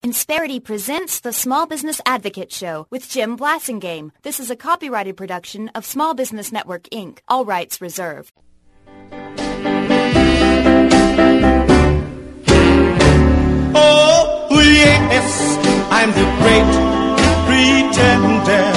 Insperity presents the Small Business Advocate Show with Jim Blasingame. This is a copyrighted production of Small Business Network, Inc., all rights reserved. Oh, yes, I'm the great pretender.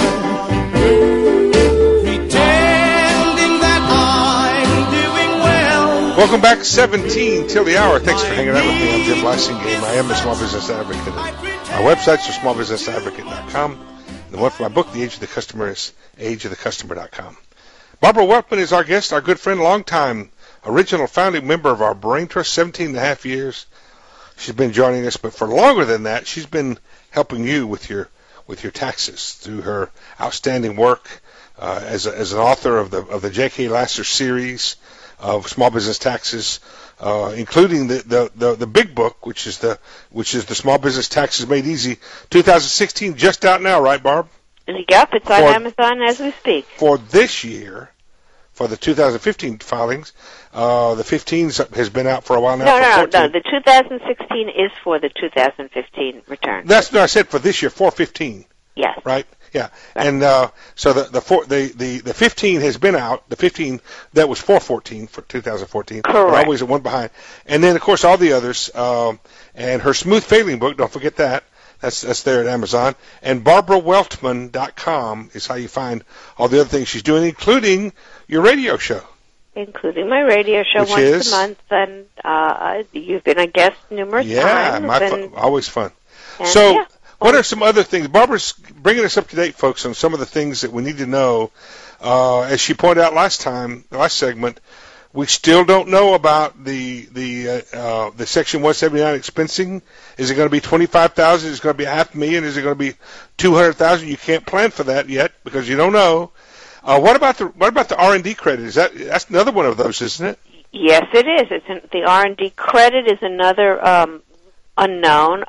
Pretending that I'm doing well. Welcome back, 17 till the hour. Thanks for hanging out with me. I'm Jim Blasingame. I am a small business advocate. Our websites are smallbusinessadvocate.com. The one for my book, The Age of the Customer, is ageofthecustomer.com. Barbara Weltman is our guest, our good friend, longtime original founding member of our Brain Trust, 17 and a half years. She's been joining us, but for longer than that, she's been helping you with your taxes through her outstanding work as an author of the J.K. Lasser series of small business taxes, including the big book, which is the Small Business Taxes Made Easy, 2016, just out now, right, Barb? Yep, it's on Amazon as we speak. For this year, for the 2015 filings, the 15 has been out for a while now. No. The 2016 is for the 2015 return. I said for this year, 415. Yes. Right. Yeah. Right. And so the 15 has been out. The 15 that was 414 for 2014. Correct. Always at one behind. And then of course all the others. And her Smooth Failing book. Don't forget that. That's there at Amazon. And BarbaraWeltman.com is how you find all the other things she's doing, including your radio show. Including my radio show once a month, and you've been a guest numerous times. Yeah, always fun. So, what are some other things? Barbara's bringing us up to date, folks, on some of the things that we need to know. As she pointed out last segment, we still don't know about the Section 179 expensing. Is it going to be $25,000? Is it going to be $500,000? Is it going to be $200,000? You can't plan for that yet because you don't know. What about the R&D credit? That's another one of those, isn't it? Yes, it is. The R&D credit is another unknown.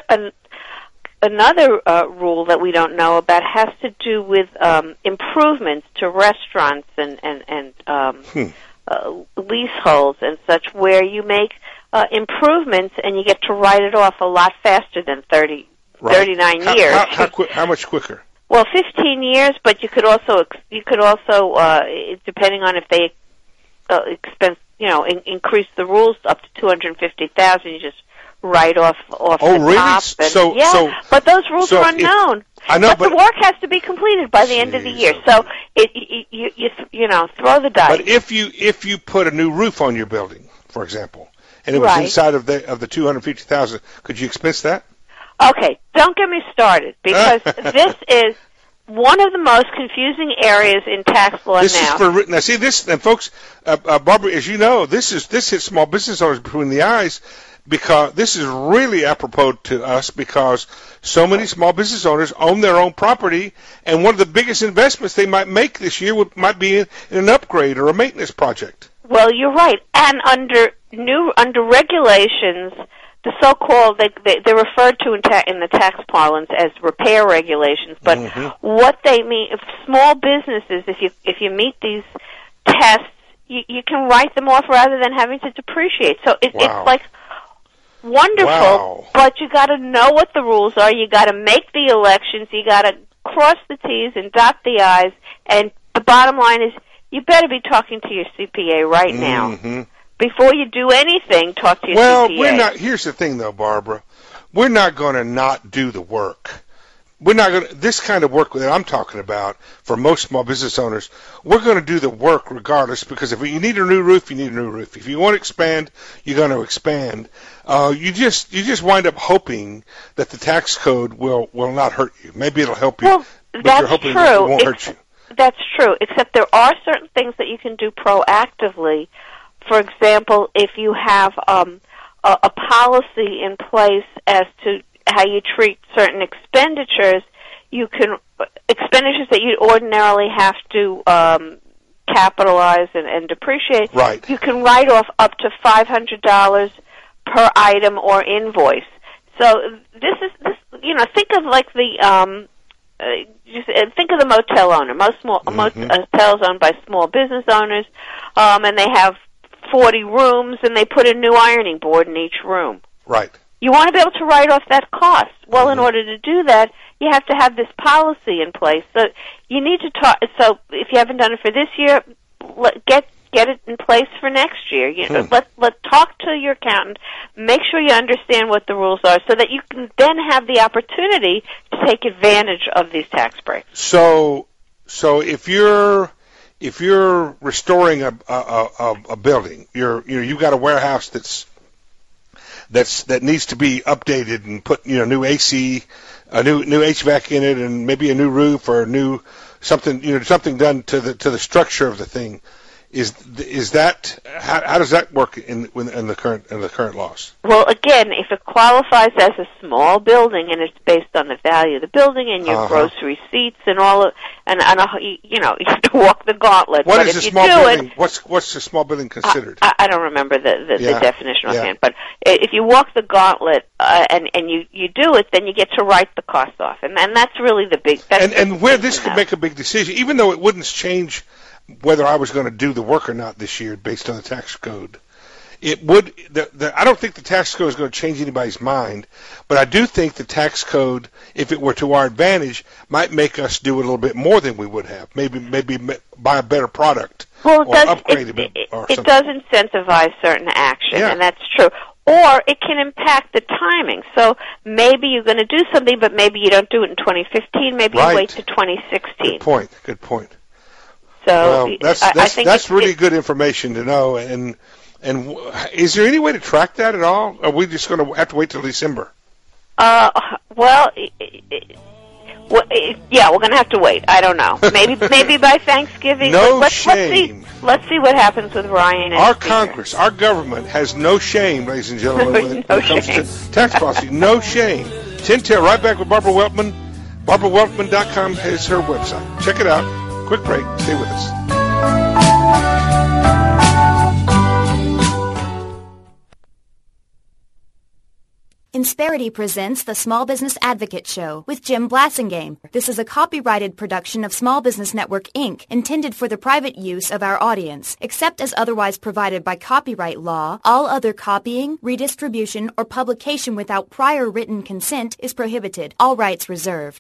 Another rule that we don't know about has to do with improvements to restaurants and leaseholds and such, where you make improvements and you get to write it off a lot faster than 39 years. How much quicker? Well, 15 years, but you could also depending on if they increase the rules up to $250,000, you just write off the really? Top. And, but those rules are unknown. I know, but the work has to be completed by the end of the year. So you throw the dice. But if you put a new roof on your building, for example, and it was inside of the $250,000, could you expense that? Okay, don't get me started, because this is one of the most confusing areas in tax law now. See this, and folks, Barbara, as you know, this hits small business owners between the eyes, because this is really apropos to us, because so many small business owners own their own property, and one of the biggest investments they might make this year might be in an upgrade or a maintenance project. Well, you're right, and under regulations, the so-called, they're referred to in the tax parlance as repair regulations, but what they mean, if small businesses, if you meet these tests, you can write them off rather than having to depreciate. So it's like wonderful, but you got to know what the rules are. You got to make the elections. You got to cross the T's and dot the I's. And the bottom line is, you better be talking to your CPA right now. Before you do anything, talk to your CPA. Here's the thing, though, Barbara. We're not going to not do the work. We're not going to. This kind of work that I'm talking about for most small business owners, we're going to do the work regardless. Because if you need a new roof, you need a new roof. If you want to expand, you're going to expand. You just wind up hoping that the tax code will not hurt you. Maybe it'll help you. Well, but that's you're hoping true. It won't hurt you. That's true. Except there are certain things that you can do proactively. For example, if you have a policy in place as to how you treat certain expenditures, expenditures that you'd ordinarily have to capitalize and depreciate, you can write off up to $500 per item or invoice. So think of like think of the motel owner. Most hotels owned by small business owners, and they have 40 rooms, and they put a new ironing board in each room. Right. you want to be able to write off that cost. Well, in order to do that, you have to have this policy in place. So you need to talk. So if you haven't done it for this year, get it in place for next year. Let talk to your accountant. Make sure you understand what the rules are, so that you can then have the opportunity to take advantage of these tax breaks. So if you're restoring a building, you've got a warehouse that needs to be updated and put new AC, a new HVAC in it, and maybe a new roof or something done to the structure of the thing. Is that how does that work in the current laws? Well, again, if it qualifies as a small building and it's based on the value of the building and your gross receipts and all of, you have to walk the gauntlet. What is a small building? What's a small building considered? I don't remember the definition offhand, but if you walk the gauntlet and you do it, then you get to write the cost off, and that's really the big. And where this could make a big decision, even though it wouldn't change whether I was going to do the work or not this year based on the tax code. It would. I don't think the tax code is going to change anybody's mind, but I do think the tax code, if it were to our advantage, might make us do a little bit more than we would have. Maybe buy a better product or upgrade it. It does incentivize certain action, and that's true. Or it can impact the timing. So maybe you're going to do something, but maybe you don't do it in 2015. Maybe you wait to 2016. Good point. So that's really good information to know. And is there any way to track that at all? Or are we just going to have to wait till December? Well, we're going to have to wait. I don't know. Maybe by Thanksgiving. Shame. Let's see what happens with Ryan. Our Congress, our government has no shame, ladies and gentlemen, when it comes to tax policy. No shame. 10-10, right back with Barbara Weltman. BarbaraWeltman.com is her website. Check it out. Quick break. Stay with us. Insperity presents the Small Business Advocate Show with Jim Blasingame. This is a copyrighted production of Small Business Network, Inc., intended for the private use of our audience. Except as otherwise provided by copyright law, all other copying, redistribution, or publication without prior written consent is prohibited. All rights reserved.